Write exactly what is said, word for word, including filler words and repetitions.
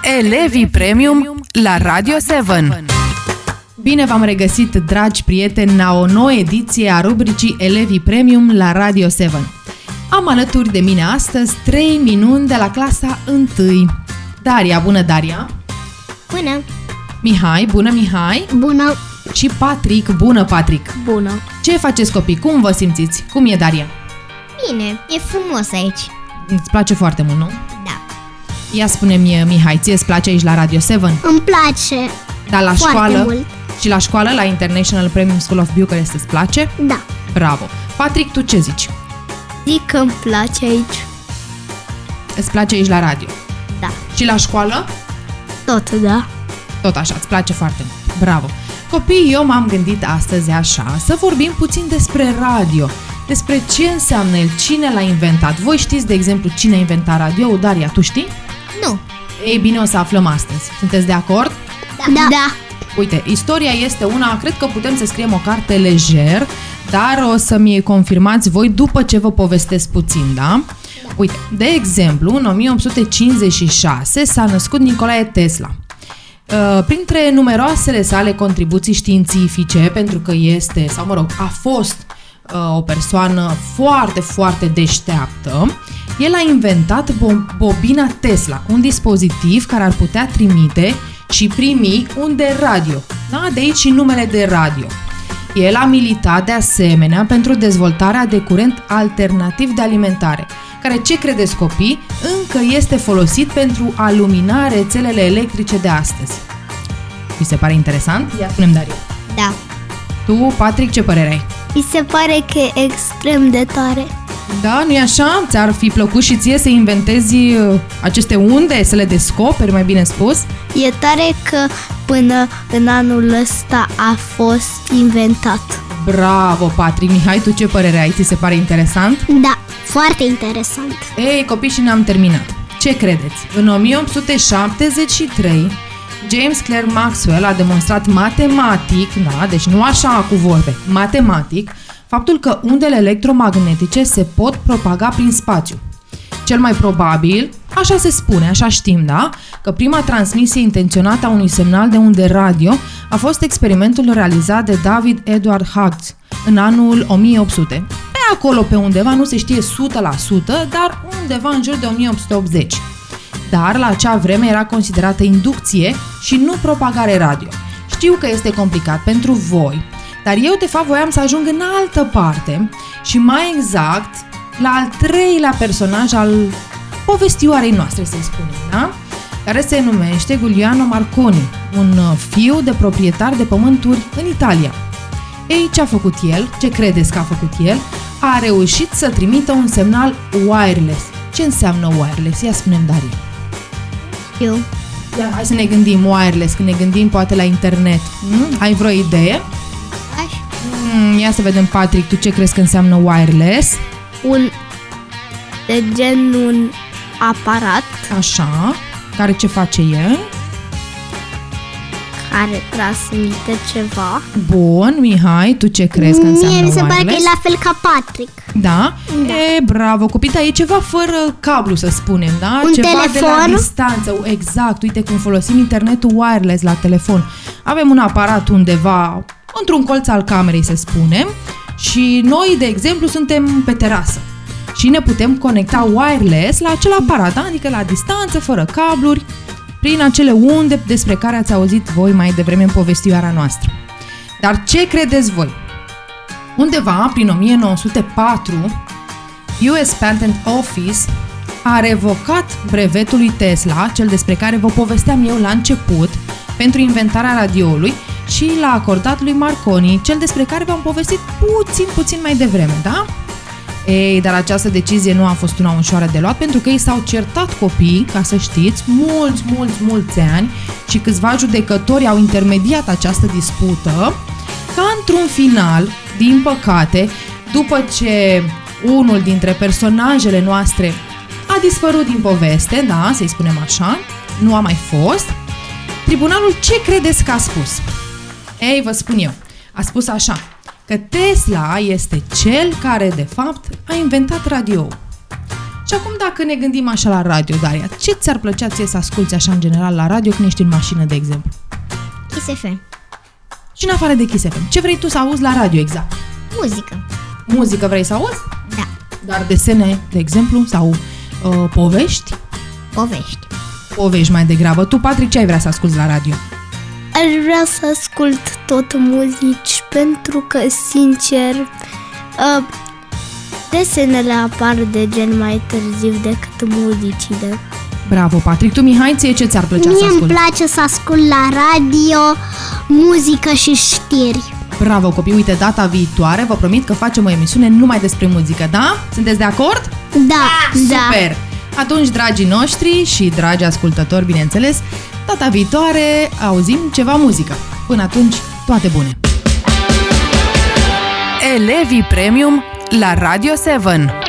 Elevii Premium la Radio șapte. Bine v-am regăsit, dragi prieteni, la o nouă ediție a rubricii Elevii Premium la Radio șapte. Am alături de mine astăzi trei minuni de la clasa unu. Daria, bună Daria! Bună! Mihai, bună Mihai! Bună! Și Patrick, bună Patrick! Bună! Ce faceți, copii? Cum vă simțiți? Cum e, Daria? Bine, e frumos aici. Îți place foarte mult, nu? Da. Ia spune-mi, Mihai, ție îți place aici la Radio șapte? Îmi place. Dar la foarte școală? Mult. Și la școală, la International Premium School of Bucharest, îți place? Da. Bravo! Patrick, tu ce zici? Zic că îmi place aici. Îți place aici la radio? Da. Și la școală? Tot, da. Tot așa, îți place foarte mult. Bravo! Copii, eu m-am gândit astăzi așa, să vorbim puțin despre radio, despre ce înseamnă el, cine l-a inventat. Voi știți, de exemplu, cine a inventat radio? Daria, tu știi? Nu. Ei bine, o să aflăm astăzi. Sunteți de acord? Da. Da. da. Uite, istoria este una, cred că putem să scriem o carte lejer, dar o să-mi confirmați voi după ce vă povestesc puțin, da? Da. Uite, de exemplu, în o mie opt sute cincizeci și șase s-a născut Nicolae Tesla. Printre numeroasele sale contribuții științifice, pentru că este, sau mă rog, a fost o persoană foarte, foarte deșteaptă, el a inventat bobina Tesla, un dispozitiv care ar putea trimite și primi unde radio. Da? De aici și numele de radio. El a militat de asemenea pentru dezvoltarea de curent alternativ de alimentare, care, ce credeți, copii, încă este folosit pentru a lumina rețelele electrice de astăzi. Vi se pare interesant? Ia spune-mi, Daria. Da. Tu, Patrick, ce părere ai? Mi se pare că e extrem de tare. Da, nu-i așa? Ți-ar fi plăcut și ție să inventezi aceste unde, să le descoperi, mai bine spus? E tare că până în anul ăsta a fost inventat. Bravo, Patrick! Mihai, tu ce părere ai? Ți se pare interesant? Da, foarte interesant. Ei, copii, și n-am terminat. Ce credeți? În o mie opt sute șaptezeci și trei, James Clerk Maxwell a demonstrat matematic, da, deci nu așa cu vorbe, matematic, faptul că undele electromagnetice se pot propaga prin spațiu. Cel mai probabil, așa se spune, așa știm, da? Că prima transmisie intenționată a unui semnal de unde radio a fost experimentul realizat de David Edward Hughes în anul o mie opt sute. Pe acolo, pe undeva, nu se știe o sută la sută, dar undeva în jur de o mie opt sute optzeci. Dar la acea vreme era considerată inducție și nu propagare radio. Știu că este complicat pentru voi, dar eu de fapt voiam să ajung în altă parte și mai exact la al treilea personaj al povestioarei noastre, să-i spunem, da? Care se numește Giuliano Marconi, un fiu de proprietar de pământuri în Italia. Ei, ce a făcut el? Ce credeți că a făcut el? A reușit să trimită un semnal wireless. Ce înseamnă wireless? Ia spune-mi, Daria. Eu. Ia, hai să ne gândim wireless, când ne gândim poate la internet. Hmm? Ai vreo idee? Aș. Hmm, ia să vedem, Patrick, tu ce crezi că înseamnă wireless? Un, de gen un aparat. Așa, care ce face el? Care transmite ceva. Bun, Mihai, tu ce crezi că înseamnă Mie mi se wireless? pare că e la fel ca Patrick. Da? Da. E, bravo, copii, dar e ceva fără cablu, să spunem, da? Un ceva telefon? de la distanță. Exact, uite cum folosim internetul wireless la telefon. Avem un aparat undeva, într-un colț al camerei, să spunem, și noi, de exemplu, suntem pe terasă și ne putem conecta wireless la acel aparat, da? Adică la distanță, fără cabluri, prin acele unde despre care ați auzit voi mai devreme în povestioara noastră. Dar ce credeți voi? Undeva prin o mie nouă sute patru, U S Patent Office a revocat brevetul lui Tesla, cel despre care vă povesteam eu la început, pentru inventarea radioului și l-a acordat lui Marconi, cel despre care v-am povestit puțin, puțin mai devreme, da? Ei, dar această decizie nu a fost una ușoară de luat, pentru că ei s-au certat copiii, ca să știți, mulți, mulți, mulți ani și câțiva judecători au intermediat această dispută, ca într-un final, din păcate, după ce unul dintre personajele noastre a dispărut din poveste, da, să-i spunem așa, nu a mai fost, tribunalul ce credeți că a spus? Ei, vă spun eu, a spus așa, că Tesla este cel care, de fapt, a inventat radio. Și acum dacă ne gândim așa la radio, Daria, ce ți-ar plăcea ție să asculti așa în general la radio când ești în mașină, de exemplu? Kiss F M. Și în afară de Kiss F M, ce vrei tu să auzi la radio exact? Muzică. Muzică vrei să auzi? Da. Dar desene, de exemplu, sau uh, povești? Povești. Povești mai degrabă. Tu, Patrick, ce ai vrea să asculti la radio? Aș vrea să ascult tot muzici pentru că, sincer, uh, desenele apar de gen mai târziu decât muzicile. Bravo, Patrick. Tu, Mihai, ție ce ți-ar plăcea să Mie îmi asculti? place să ascult la radio muzică și știri. Bravo, copii. Uite, data viitoare vă promit că facem o emisiune numai despre muzică, da? Sunteți de acord? Da, Super! Atunci, dragii noștri și dragi ascultători, bineînțeles, data viitoare auzim ceva muzică. Până atunci, toate bune! Elevii Premium la Radio șapte.